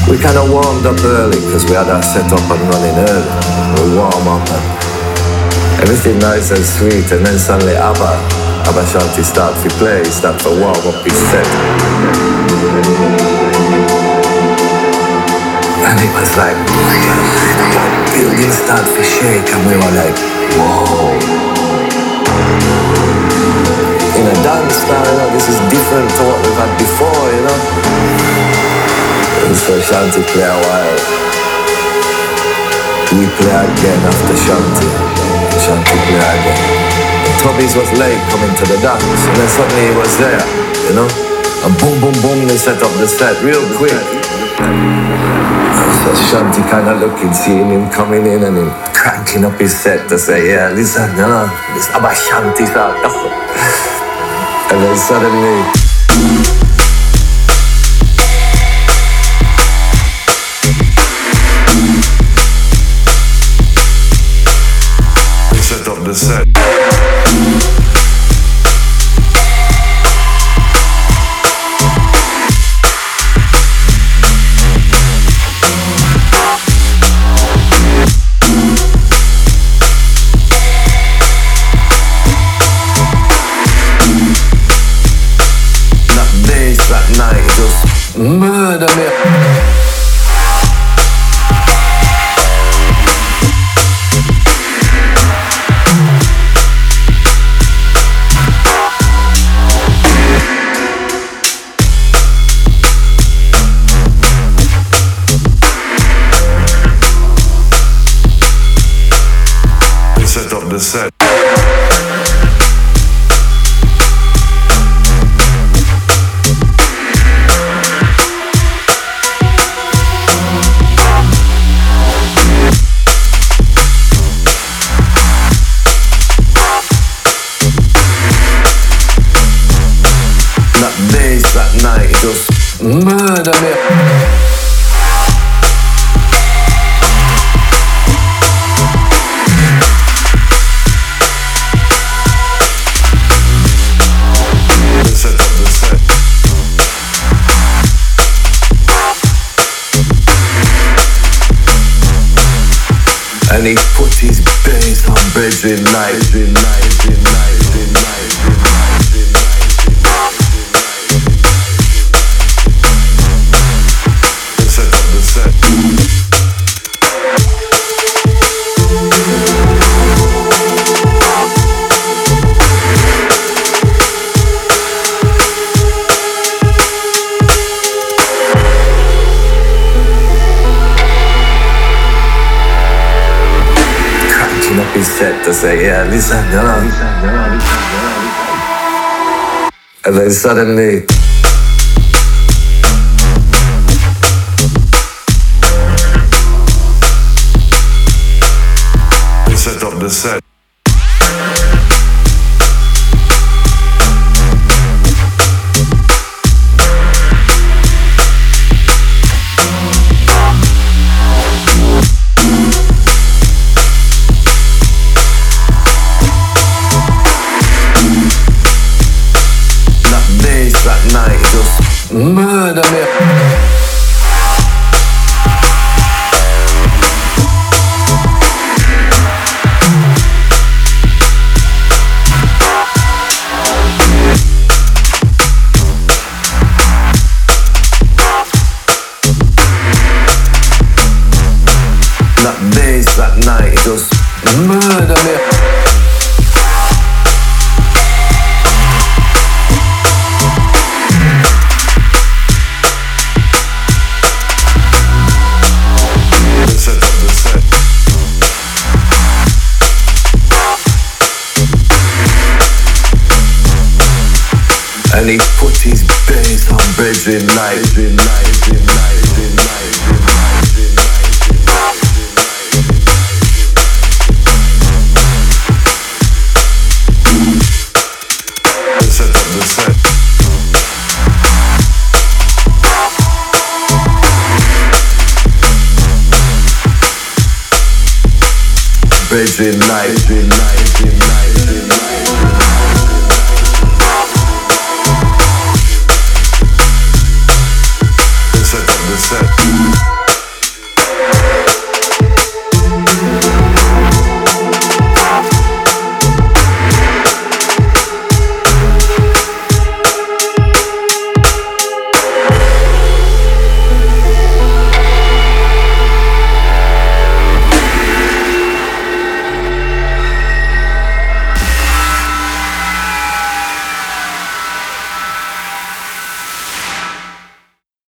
We kind of warmed up early because we had our set up and running early. We warm up and everything nice and sweet, and then suddenly Abba Shanti start to play, start to warm up his set. And it was like, the building start to shake, and we were like, whoa. In a dance style, you know, this is different to what we've had before, you know. And so Shanti play a while. We play again after Shanti. Shanti play again. And Tubbies was late coming to the dance, and then suddenly he was there, you know. And boom, boom, boom, they set up the set real quick. So Shanti kind of looking, seeing him coming in and him cranking up his set to say, yeah, listen, you know, this Abba Shanti start. And then suddenly set up the set. Murder me. They set up the set. Murder me. Set up the set. And he put his bass on Brethren Night. Set to say, yeah, listen, you know. And then suddenly they set up the set. Murder me. That bass that night just murder me. And he put his bass on Brethren Night. Set up the set. Brethren Night.